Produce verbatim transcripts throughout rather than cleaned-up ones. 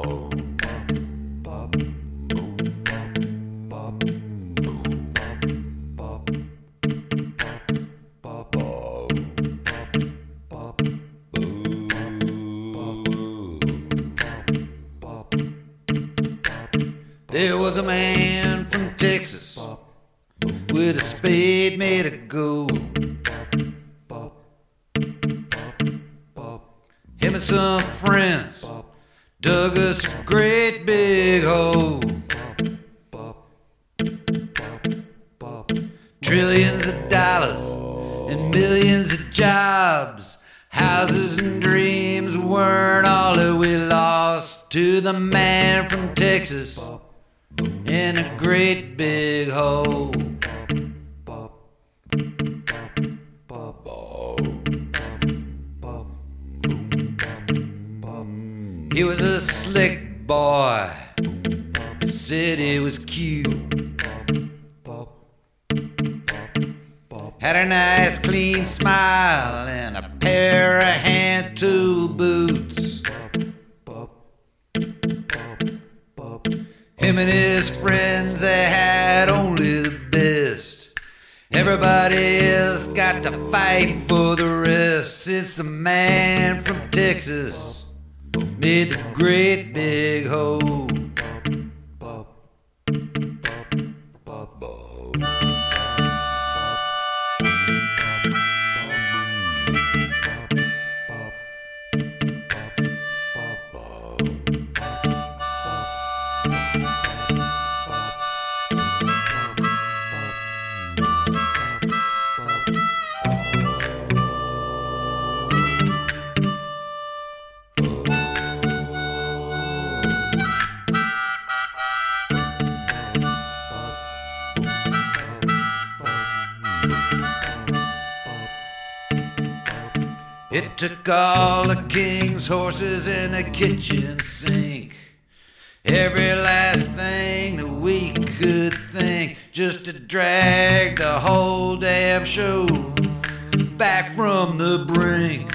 There was a man from Texas with a spade made of gold. Him and some friends dug us a great big hole. Trillions of dollars and millions of jobs, houses and dreams weren't all that we lost to the man from Texas in a great big hole. He was a slick boy, said he was cute, had a nice clean smile and a pair of hand tool boots. Him and his friends, they had only the best. Everybody else got to fight for the rest. Since the man from Texas made the great big hole. It took all the king's horses in the kitchen sink, every last thing that we could think, just to drag the whole damn show back from the brink.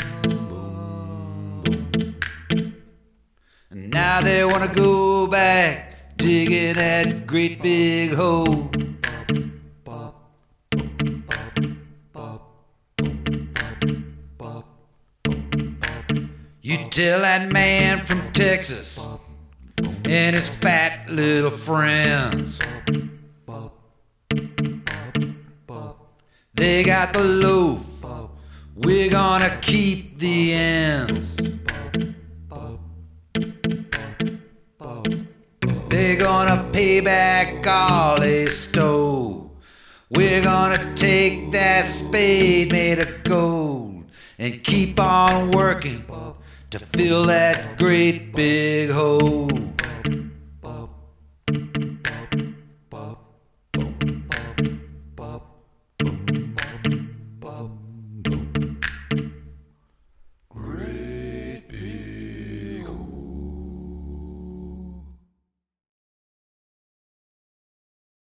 And now they want to go back, digging that great big hole. You tell that man from Texas and his fat little friends, they got the loaf, we're gonna keep the ends. They're gonna pay back all they stole. We're gonna take that spade made of gold and keep on working to fill that great big hole.